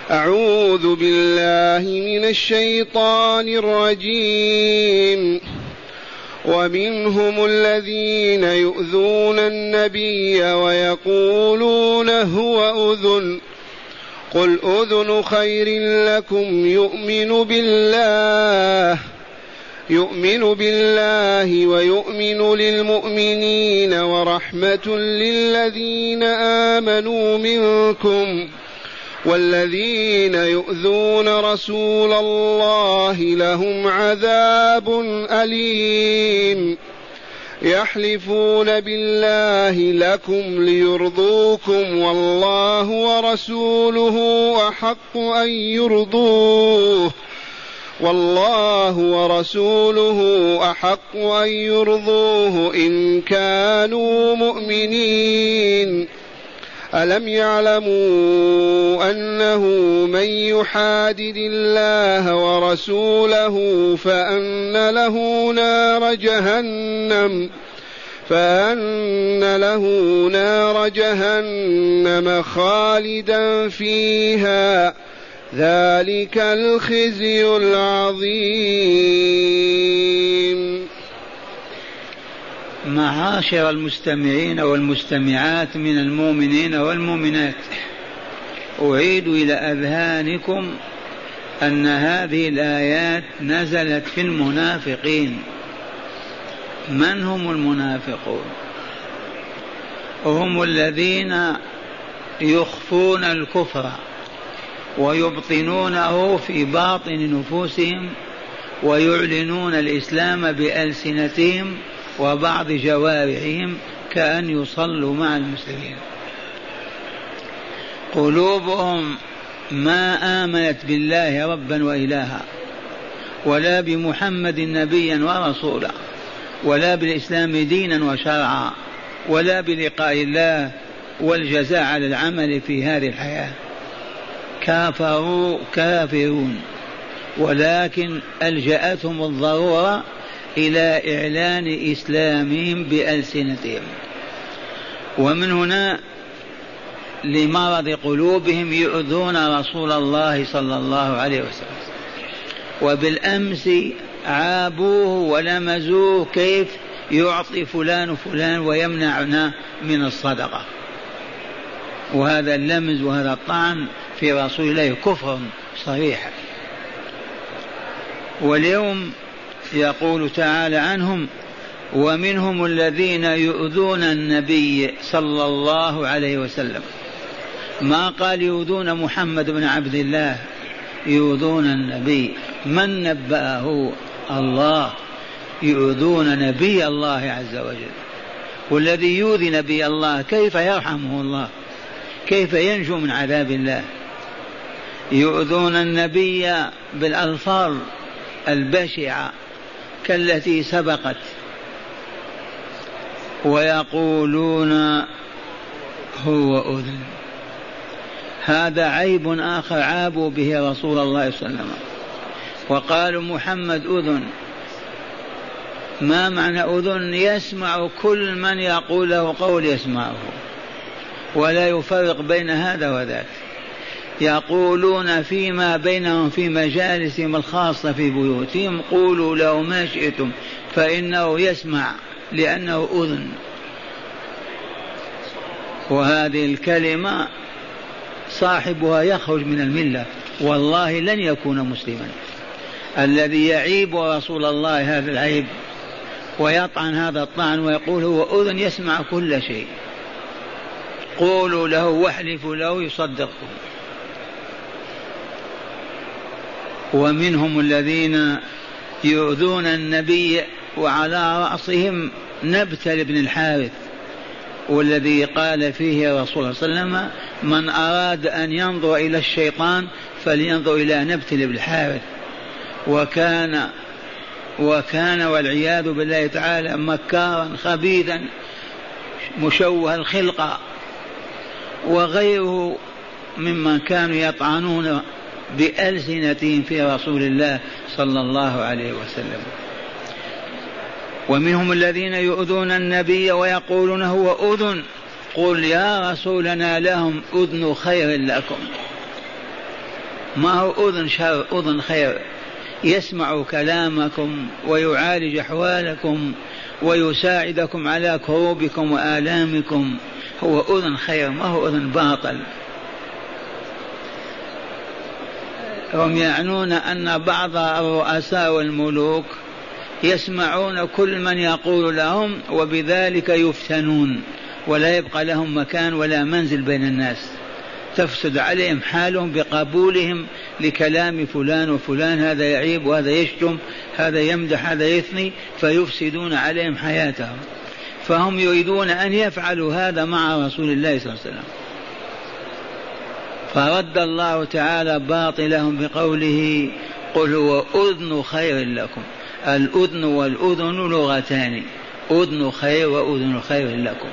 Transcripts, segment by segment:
أعوذ بالله من الشيطان الرجيم. ومنهم الذين يؤذون النبي ويقولون هو أذن، قل أذن خير لكم يؤمن بالله ويؤمن للمؤمنين ورحمة للذين آمنوا منكم، والذين يؤذون رسول الله لهم عذاب أليم. يحلفون بالله لكم ليرضوكم والله ورسوله أحق أن يرضوه إن كانوا مؤمنين. ألم يعلموا أنه من يحادد الله ورسوله فأن له نار جهنم خالدا فيها، ذلك الخزي العظيم. معاشر المستمعين والمستمعات من المؤمنين والمؤمنات، أعيد إلى أذهانكم أن هذه الآيات نزلت في المنافقين. من هم المنافقون؟ هم الذين يخفون الكفر ويبطنونه في باطن نفوسهم ويعلنون الإسلام بألسنتهم وبعض جوارحهم كأن يصلوا مع المسلمين. قلوبهم ما آمنت بالله ربا وإلها، ولا بمحمد نبيا ورسولا، ولا بالإسلام دينا وشرعا، ولا بلقاء الله والجزاء على العمل في هذه الحياة. كافرون، ولكن ألجأتهم الضرورة إلى إعلان إسلامهم بألسنتهم، ومن هنا لمرض قلوبهم يؤذون رسول الله صلى الله عليه وسلم. وبالأمس عابوه ولمزوه كيف يعطي فلان ويمنعنا من الصدقة، وهذا اللمز وهذا الطعن في رسول الله كفر صريح. واليوم يقول تعالى عنهم: ومنهم الذين يؤذون النبي صلى الله عليه وسلم. ما قال يؤذون محمد بن عبد الله، يؤذون النبي. من نبأه؟ الله. يؤذون نبي الله عز وجل، والذي يؤذي نبي الله كيف يرحمه الله؟ كيف ينجو من عذاب الله؟ يؤذون النبي بالألفاظ البشعة كالتي سبقت، ويقولون هو أذن. هذا عيب آخر عابوا به رسول الله صلى الله عليه وسلم، وقالوا محمد أذن. ما معنى أذن؟ يسمع كل من يقول له قول يسمعه، ولا يفرق بين هذا وذاك. يقولون فيما بينهم في مجالسهم الخاصة في بيوتهم: قولوا له ما شئتم فإنه يسمع، لأنه أذن. وهذه الكلمة صاحبها يخرج من الملة، والله لن يكون مسلما. الذي يعيب رسول الله هذا العيب ويطعن هذا الطعن ويقول هو أذن يسمع كل شيء، قولوا له واحلفوا له يصدقكم. ومنهم الذين يؤذون النبي وعلى رأسهم نبتل بن الحارث، والذي قال فيه رسول الله صلى الله عليه وسلم: من أراد أن ينظر إلى الشيطان فلينظر إلى نبتل بن الحارث. وكان والعياذ بالله تعالى مكارا خبيثا مشوه الخلقة، وغيره ممن كانوا يطعنون بألسنتهم في رسول الله صلى الله عليه وسلم. ومنهم الذين يؤذون النبي ويقولون هو أذن، قل يا رسولنا لهم أذن خير لكم. ما هو أذن شر، أذن خير، يسمع كلامكم ويعالج أحوالكم ويساعدكم على كروبكم وآلامكم، هو أذن خير ما هو أذن باطل. هم يعنون أن بعض الرؤساء والملوك يسمعون كل من يقول لهم وبذلك يفتنون ولا يبقى لهم مكان ولا منزل بين الناس، تفسد عليهم حالهم بقبولهم لكلام فلان وفلان، هذا يعيب وهذا يشتم، هذا يمدح هذا يثني، فيفسدون عليهم حياتهم. فهم يريدون أن يفعلوا هذا مع رسول الله صلى الله عليه وسلم، فرد الله تعالى باطلهم بقوله قل هو أذن خير لكم. الأذن والأذن لغتان، أذن خير وأذن خير لكم.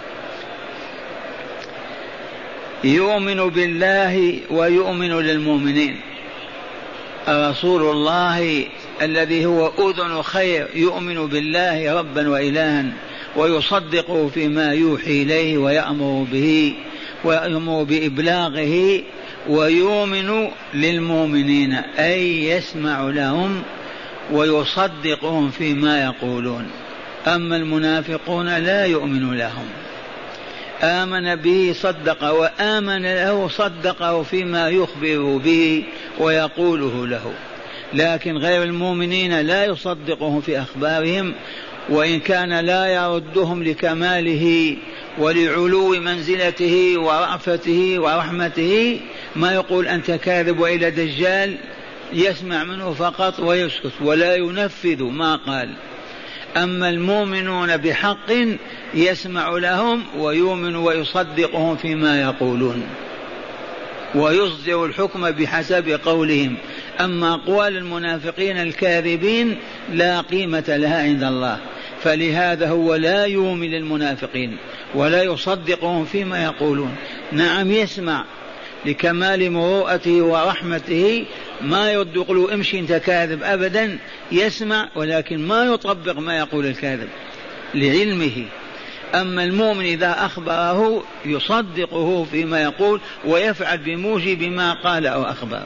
يؤمن بالله ويؤمن للمؤمنين. رسول الله الذي هو أذن خير يؤمن بالله ربا وإلها ويصدقه فيما يوحي إليه ويأمر به ويأمر بإبلاغه، ويؤمن للمؤمنين أي يسمع لهم ويصدقهم فيما يقولون. أما المنافقون لا يؤمن لهم، آمن به صدق وآمن له صدقه فيما يخبر به ويقوله له، لكن غير المؤمنين لا يصدقهم في أخبارهم، وإن كان لا يردهم لكماله ولعلو منزلته ورأفته ورحمته، ما يقول أنت كاذب وإلى دجال، يسمع منه فقط ويسكت ولا ينفذ ما قال. أما المؤمنون بحق يسمع لهم ويؤمن ويصدقهم فيما يقولون ويصدر الحكم بحسب قولهم. أما أقوال المنافقين الكاذبين لا قيمة لها عند الله، فلهذا هو لا يؤمن للمنافقين ولا يصدقهم فيما يقولون. نعم يسمع لكمال مروءته ورحمته، ما يقول امشي انت كاذب أبدا، يسمع ولكن ما يطبق ما يقول الكاذب لعلمه. أما المؤمن إذا أخبره يصدقه فيما يقول ويفعل بموجب ما قال أو أخبر.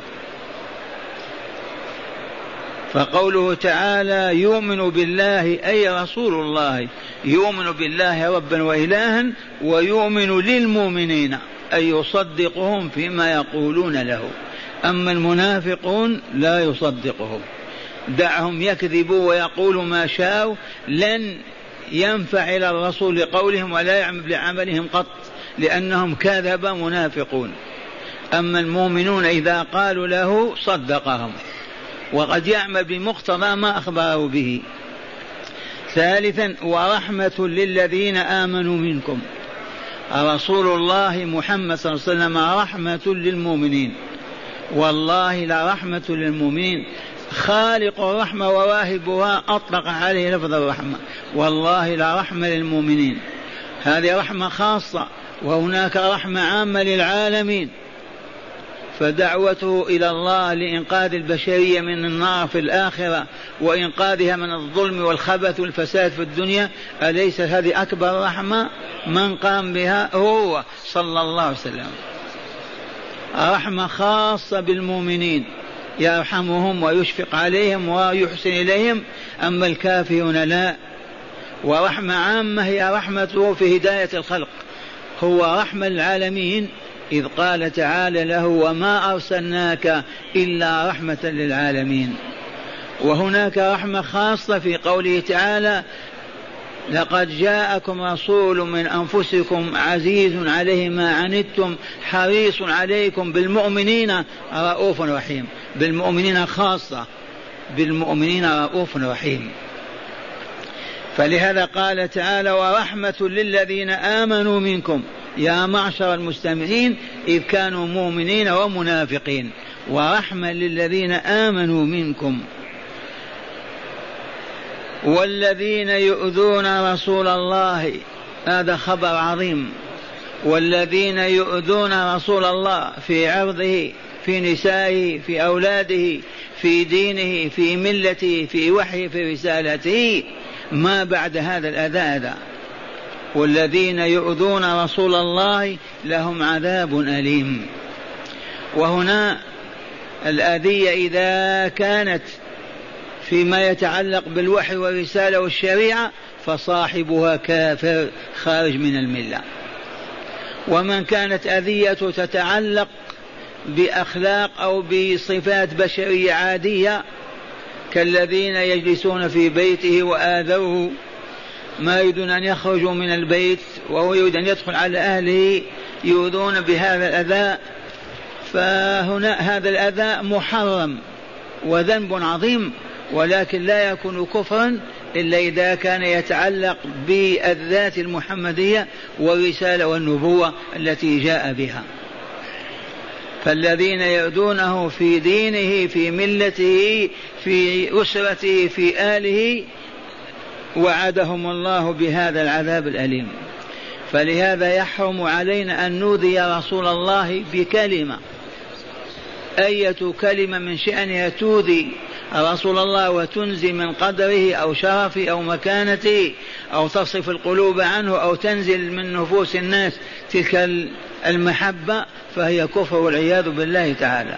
فقوله تعالى يؤمن بالله أي رسول الله يؤمن بالله ربا وإلها ويؤمن للمؤمنين أي يصدقهم فيما يقولون له. أما المنافقون لا يصدقهم، دعهم يكذبوا ويقولوا ما شاءوا، لن ينفعل الرسول لقولهم ولا يعمل بعملهم قط، لأنهم كذب منافقون. أما المؤمنون إذا قالوا له صدقهم وقد يعمل بمقتضى ما أخبروا به. ثالثا ورحمة للذين آمنوا منكم. رسول الله محمد صلى الله عليه وسلم رحمة للمؤمنين، والله لرحمة للمؤمنين، خالق الرحمة وواهبها أطلق عليه لفظ الرحمة، والله لرحمة للمؤمنين. هذه رحمة خاصة، وهناك رحمة عامة للعالمين. فدعوته إلى الله لإنقاذ البشرية من النار في الآخرة وإنقاذها من الظلم والخبث والفساد في الدنيا، أليس هذه أكبر رحمة؟ من قام بها هو صلى الله عليه وسلم. رحمة خاصة بالمؤمنين، يرحمهم ويشفق عليهم ويحسن إليهم، أما الكافرون لا. ورحمة عامة هي رحمته في هداية الخلق، هو رحمة العالمين، إذ قال تعالى له وما أرسلناك إلا رحمة للعالمين. وهناك رحمة خاصة في قوله تعالى لقد جاءكم رسول من أنفسكم عزيز عليه ما عنتم حريص عليكم بالمؤمنين رؤوف رحيم. بالمؤمنين خاصة، بالمؤمنين رؤوف رحيم. فلهذا قال تعالى ورحمة للذين آمنوا منكم، يا معشر المستمعين إذ كانوا مؤمنين ومنافقين، ورحمة للذين آمنوا منكم. والذين يؤذون رسول الله، هذا خبر عظيم. والذين يؤذون رسول الله في عرضه، في نسائه، في أولاده، في دينه، في ملته، في وحيه، في رسالته، ما بعد هذا الأذى. والذين يؤذون رسول الله لهم عذاب أليم. وهنا الأذية إذا كانت فيما يتعلق بالوحي والرسالة والشريعة فصاحبها كافر خارج من الملة. ومن كانت أذيته تتعلق بأخلاق أو بصفات بشرية عادية كالذين يجلسون في بيته وآذوه ما يريدون أن يخرجوا من البيت وهو يريد أن يدخل على أهله يؤذون بهذا الأذى، فهنا هذا الأذى محرم وذنب عظيم، ولكن لا يكون كفرا إلا إذا كان يتعلق بالذات المحمدية والرسالة والنبوة التي جاء بها. فالذين يؤذونه في دينه في ملته في أسرته في آله وعدهم الله بهذا العذاب الأليم. فلهذا يحرم علينا أن نؤذي رسول الله بكلمة، أية كلمة من شأنها تؤذي رسول الله وتنزل من قدره أو شرفه أو مكانته أو تصرف القلوب عنه أو تنزل من نفوس الناس تلك المحبة فهي كفر والعياذ بالله تعالى.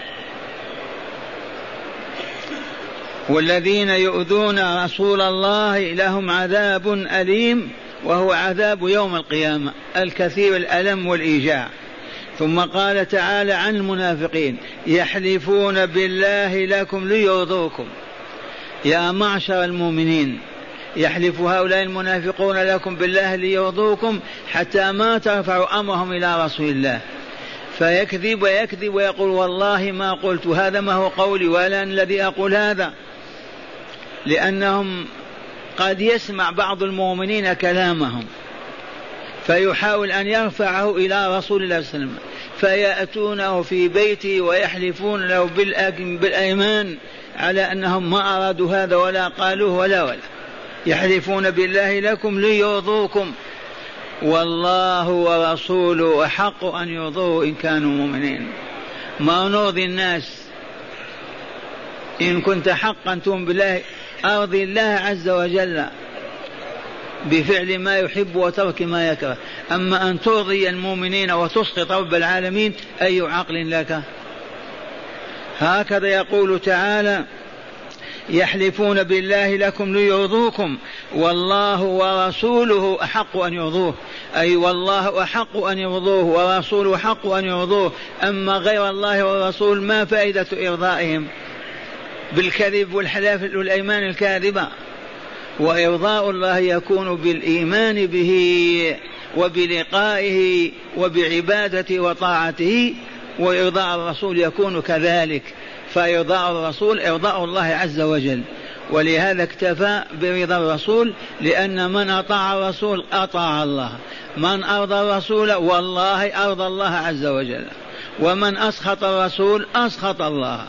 والذين يؤذون رسول الله لهم عذاب أليم وهو عذاب يوم القيامة الكثير الألم والإيجاع. ثم قال تعالى عن المنافقين يحلفون بالله لكم ليرضوكم. يا معشر المؤمنين يحلف هؤلاء المنافقون لكم بالله ليرضوكم حتى ما ترفعوا أمرهم إلى رسول الله، فيكذب ويكذب ويقول والله ما قلت هذا، ما هو قولي ولا الذي أقول هذا، لأنهم قد يسمع بعض المؤمنين كلامهم فيحاول أن يرفعه إلى رسول الله صلى الله عليه وسلم، فيأتونه في بيته ويحلفون له بالأيمان على أنهم ما أرادوا هذا ولا قالوه ولا يحلفون بالله لكم ليرضوكم والله ورسوله أحق أن يرضوه إن كانوا مؤمنين. ما نرضي الناس، إن كنت حقا تؤمن بالله أرضي الله عز وجل بفعل ما يحب وترك ما يكره. أما أن ترضي المؤمنين وتسقط رب العالمين أي عقل لك؟ هكذا يقول تعالى يحلفون بالله لكم ليرضوكم والله ورسوله أحق أن يرضوه، أي والله أحق أن يرضوه ورسوله أحق أن يرضوه. أما غير الله والرسول ما فائدة إرضائهم بالكذب والحلاف والأيمان الكاذبة؟ وإرضاء الله يكون بالإيمان به وبلقائه وبعبادته وطاعته، وإرضاء الرسول يكون كذلك. فإرضاء الرسول إرضاء الله عز وجل، ولهذا اكتفى برضا الرسول، لأن من أطاع الرسول أطاع الله، من أرضى الرسول والله أرضى الله عز وجل، ومن أسخط الرسول أسخط الله.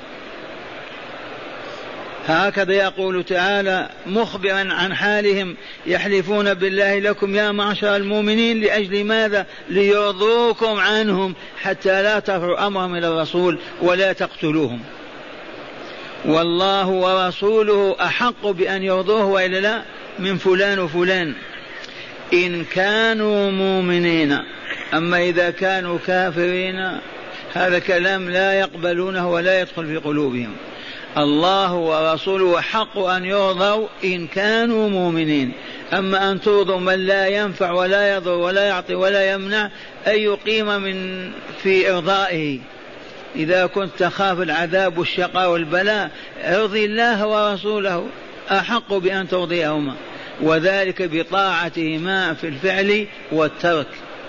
هكذا يقول تعالى مخبرا عن حالهم يحلفون بالله لكم يا معشر المؤمنين لأجل ماذا؟ ليرضوكم عنهم حتى لا ترفعوا أمرهم إلى الرسول ولا تقتلوهم. والله ورسوله أحق بأن يرضوه وإلا لا من فلان وفلان إن كانوا مؤمنين. أما إذا كانوا كافرين هذا كلام لا يقبلونه ولا يدخل في قلوبهم. الله ورسوله حق أن يرضوا إن كانوا مؤمنين. أما أن ترضوا من لا ينفع ولا يضر ولا يعطي ولا يمنع أي قيمة من في إرضائه؟ إذا كنت تخاف العذاب والشقاء والبلاء ارضي الله ورسوله أحق بأن ترضيهما، وذلك بطاعتهما في الفعل والترك.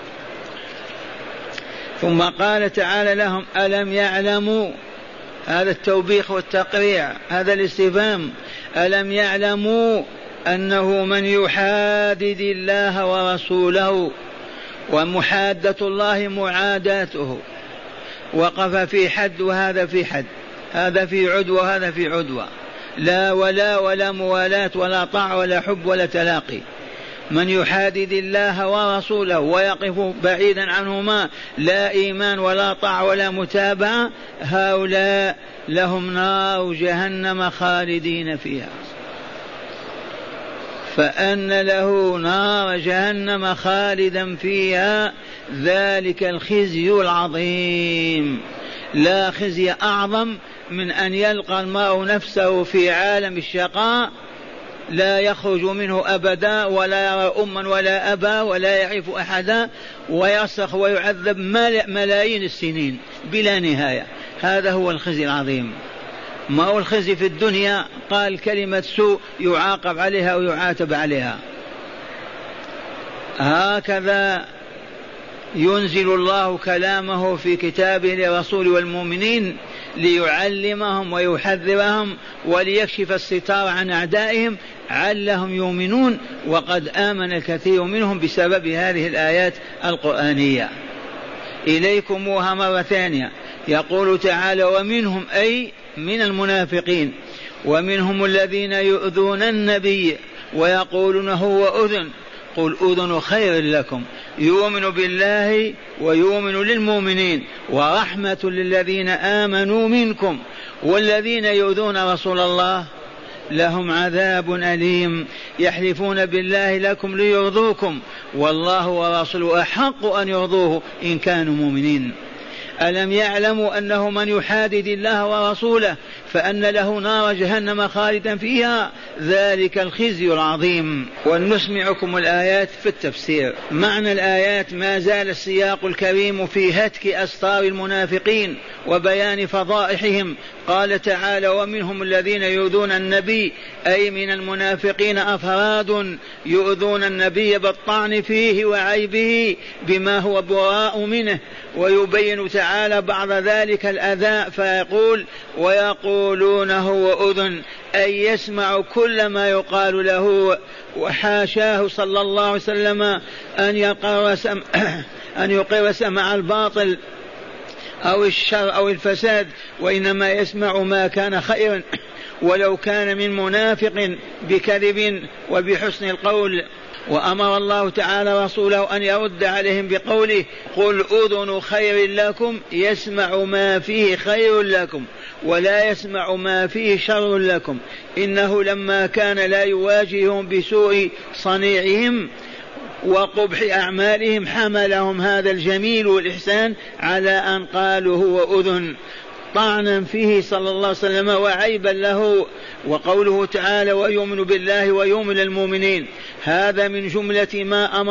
ثم قال تعالى لهم ألم يعلموا، هذا التوبيخ والتقريع، هذا الاستفهام، ألم يعلموا أنه من يحادد الله ورسوله، ومحادة الله معاداته، وقف في حد وهذا في حد، هذا في عدوى وهذا في عدوى، لا ولا موالاة ولا طاعة ولا حب ولا تلاقي. من يحادد الله ورسوله ويقف بعيدا عنهما لا إيمان ولا طاعة ولا متابعة هؤلاء لهم نار جهنم خالدين فيها. فأن له نار جهنم خالدا فيها ذلك الخزي العظيم لا خزي أعظم من أن يلقى المرء نفسه في عالم الشقاء لا يخرج منه أبدا، ولا يرى أما ولا أبا ولا يعرف أحدا، ويصرخ ويعذب ملايين السنين بلا نهاية. هذا هو الخزي العظيم. ما هو الخزي في الدنيا؟ قال كلمة سوء يعاقب عليها ويعاتب عليها. هكذا ينزل الله كلامه في كتابه للرسول والمؤمنين ليعلمهم ويحذرهم وليكشف الستار عن أعدائهم علهم يؤمنون، وقد آمن الكثير منهم بسبب هذه الآيات القرآنية. إليكموها مرة ثانية. يقول تعالى ومنهم أي من المنافقين ومنهم الذين يؤذون النبي ويقولون هو أذن قل أذن خير لكم يؤمن بالله ويؤمن للمؤمنين ورحمة للذين آمنوا منكم والذين يؤذون رسول الله لهم عذاب أليم يحلفون بالله لكم ليرضوكم والله ورسوله أحق أن يرضوه إن كانوا مؤمنين. ألم يعلموا أنه من يحادد الله ورسوله فأن له نار جهنم خالدا فيها ذلك الخزي العظيم. ونسمعكم الآيات في التفسير. معنى الآيات ما زال السياق الكريم في هتك أستار المنافقين وبيان فضائحهم. قال تعالى ومنهم الذين يؤذون النبي أي من المنافقين أفراد يؤذون النبي بالطعن فيه وعيبه بما هو براء منه. ويبين تعالى بعض ذلك الأذى فيقول ويقولون هو أذن أي يسمع كل ما يقال له وحاشاه صلى الله عليه وسلم أن يقر سمع الباطل أو الشر أو الفساد، وإنما يسمع ما كان خيرا ولو كان من منافق بكذب وبحسن القول. وأمر الله تعالى رسوله أن يرد عليهم بقوله قل أذن خير لكم يسمع ما فيه خير لكم ولا يسمع ما فيه شر لكم. إنه لما كان لا يواجههم بسوء صنيعهم وقبح أعمالهم حملهم هذا الجميل والإحسان على أن قالوا هو أذن طعنا فيه صلى الله عليه وسلم وعيبا له. وقوله تعالى ويؤمن بالله ويؤمن المؤمنين هذا من جملة ما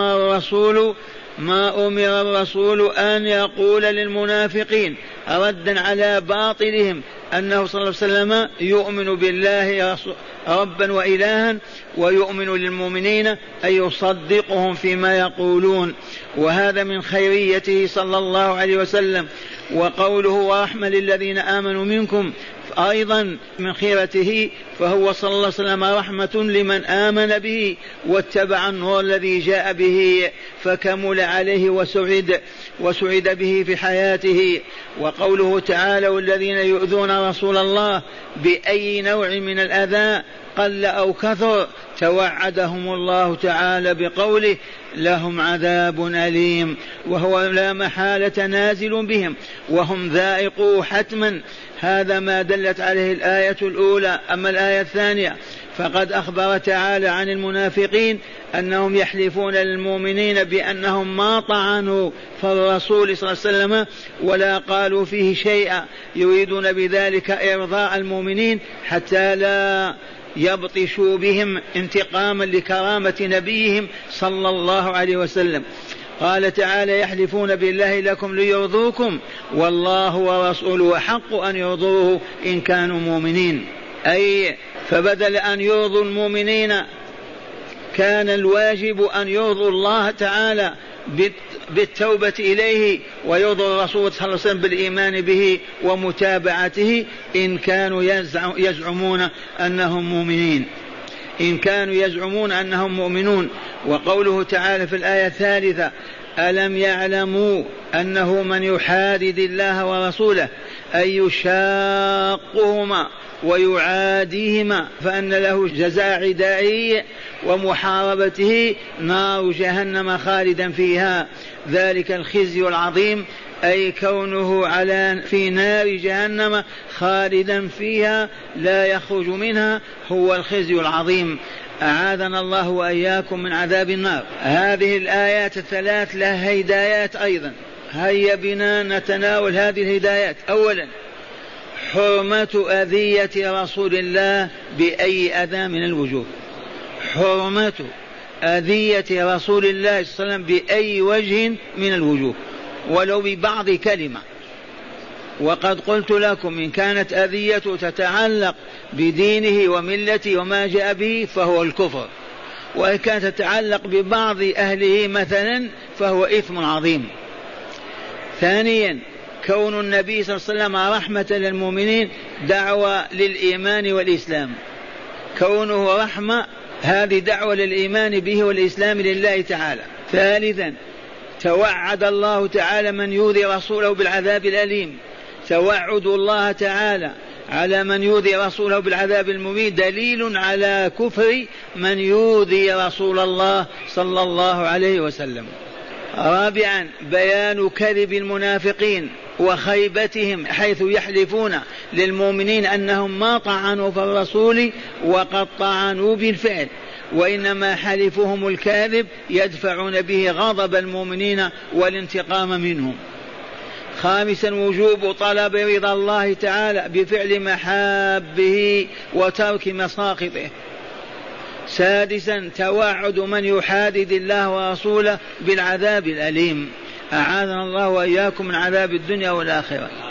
أمر الرسول أن يقول للمنافقين ردا على باطلهم أنه صلى الله عليه وسلم يؤمن بالله ربا وإلها ويؤمن للمؤمنين أي يصدقهم فيما يقولون. وهذا من خيريته صلى الله عليه وسلم. وقوله ورحمة للذين آمنوا منكم أيضا من خيرته فهو صلى الله عليه وسلم رحمة لمن آمن به واتبع النور الذي جاء به فكمل عليه وسعد به في حياته. وقوله تعالى والذين يؤذون رسول الله بأي نوع من الأذى قل أو كثر توعدهم الله تعالى بقوله لهم عذاب أليم وهو لا محالة نازل بهم وهم ذائقوا حتما. هذا ما دلت عليه الآية الأولى. أما الآية الثانية فقد أخبر تعالى عن المنافقين أنهم يحلفون للمؤمنين بأنهم ما طعنوا فالرسول صلى الله عليه وسلم ولا قالوا فيه شيئا يريدون بذلك إرضاء المؤمنين حتى لا يبطشوا بهم انتقاما لكرامة نبيهم صلى الله عليه وسلم. قال تعالى يحلفون بالله لكم ليرضوكم والله ورسوله حق أن يرضوه إن كانوا مؤمنين. أي فبدل أن يرضوا المؤمنين كان الواجب أن يرضوا الله تعالى بالتوبة إليه ويرضوا الرسول صلى الله عليه وسلم بالإيمان به ومتابعته إن كانوا يزعمون أنهم مؤمنين، إن كانوا يزعمون أنهم مؤمنون. وقوله تعالى في الآية الثالثة ألم يعلموا أنه من يحادد الله ورسوله أي يشاقهما ويعاديهما فأن له جزاء عدائي ومحاربته نار جهنم خالدا فيها ذلك الخزي العظيم أي كونه في نار جهنم خالدا فيها لا يخرج منها هو الخزي العظيم. أعاذنا الله وإياكم من عذاب النار. هذه الآيات الثلاث لها هدايات أيضا. هيا بنا نتناول هذه الهدايات. أولا حرمة أذية رسول الله بأي أذى من الوجوه، حرمة أذية رسول الله صلى الله عليه وسلم بأي وجه من الوجوه ولو ببعض كلمة. وقد قلت لكم إن كانت أذيته تتعلق بدينه وملته وما جاء به فهو الكفر، وإن كانت تتعلق ببعض أهله مثلا فهو إثم عظيم. ثانيا كون النبي صلى الله عليه وسلم رحمة للمؤمنين دعوة للإيمان والإسلام، كونه رحمة هذه دعوة للإيمان به والإسلام لله تعالى. ثالثا توعد الله تعالى من يؤذي رسوله بالعذاب الأليم، توعد الله تعالى على من يؤذي رسوله بالعذاب المبين دليل على كفر من يؤذي رسول الله صلى الله عليه وسلم. رابعا بيان كذب المنافقين وخيبتهم حيث يحلفون للمؤمنين أنهم ما طعنوا في الرسول وقد طعنوا بالفعل، وإنما حلفهم الكاذب يدفعون به غضب المؤمنين والانتقام منهم. خامسا وجوب طلب رضا الله تعالى بفعل محابه وترك مساخطه. سادسا توعد من يحادد الله ورسوله بالعذاب الأليم. أعاذنا الله وإياكم من عذاب الدنيا والآخرة.